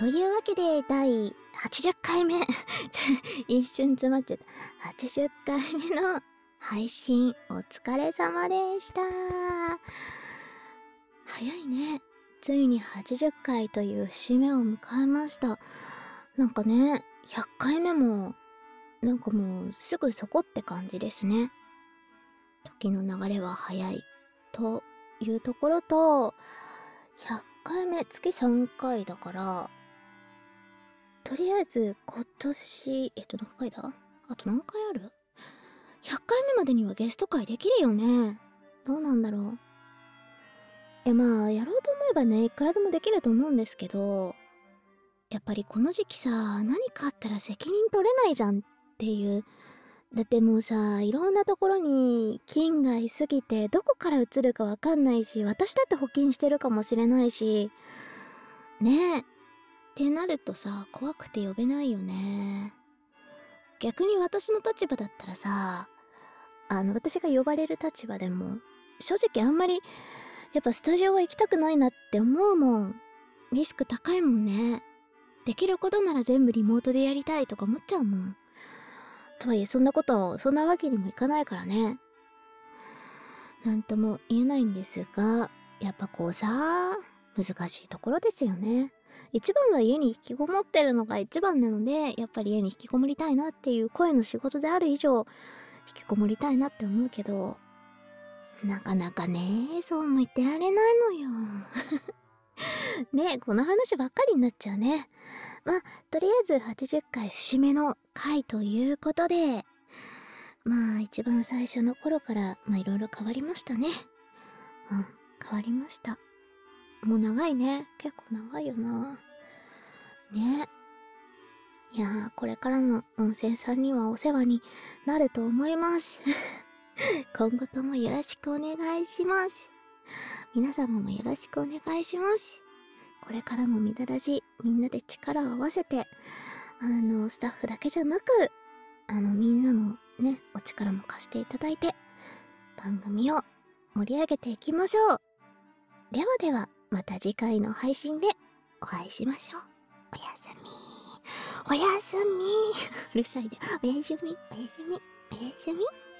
というわけで、第80回目一瞬詰まっちゃった。80回目の配信、お疲れ様でした。早いね。ついに80回という節目を迎えました。なんかね、100回目も、なんかもうすぐそこって感じですね。時の流れは早い。というところと、100回目、月3回だから、とりあえず今年、何回だ？あと何回ある？ 100 回目までにはゲスト会できるよね。どうなんだろう。まあ、やろうと思えばね、いくらでもできると思うんですけど、やっぱりこの時期さ、何かあったら責任取れないじゃんっていう。だってもうさ、いろんなところに菌がいすぎて、どこから移るかわかんないし、私だって保菌してるかもしれないし、ねえ。ってなるとさ、怖くて呼べないよね。逆に私の立場だったらさ、私が呼ばれる立場でも、正直あんまり、やっぱスタジオは行きたくないなって思うもん。リスク高いもんね。できることなら全部リモートでやりたいとか思っちゃうもん。とはいえそんなわけにもいかないからね。なんとも言えないんですが、やっぱこうさ、難しいところですよね。一番は家に引きこもってるのが一番なので、やっぱり家に引きこもりたいなっていう声の仕事である以上、引きこもりたいなって思うけど、なかなかね、そうも言ってられないのよ。ねえ、この話ばっかりになっちゃうね。まあ、とりあえず80回節目の回ということで、まあ、一番最初の頃から、いろいろ変わりましたね。うん、変わりました。もう長いね。結構長いよな。ね。いやー、これからの温泉さんにはお世話になると思います。今後ともよろしくお願いします。皆様もよろしくお願いします。これからもみだらじ、みんなで力を合わせて、スタッフだけじゃなく、みんなのね、お力も貸していただいて、番組を盛り上げていきましょう。ではでは、また次回の配信でお会いしましょう。おやすみ。おやすみ。うるさいで。おやすみ。おやすみ。おやすみ。